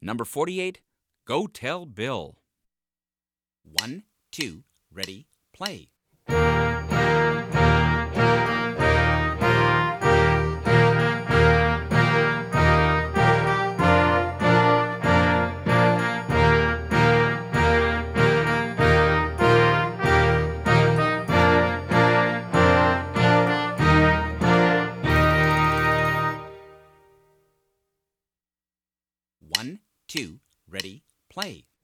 Number 48, Go Tell Bill. 1, 2, ready, play. One, two, ready, play.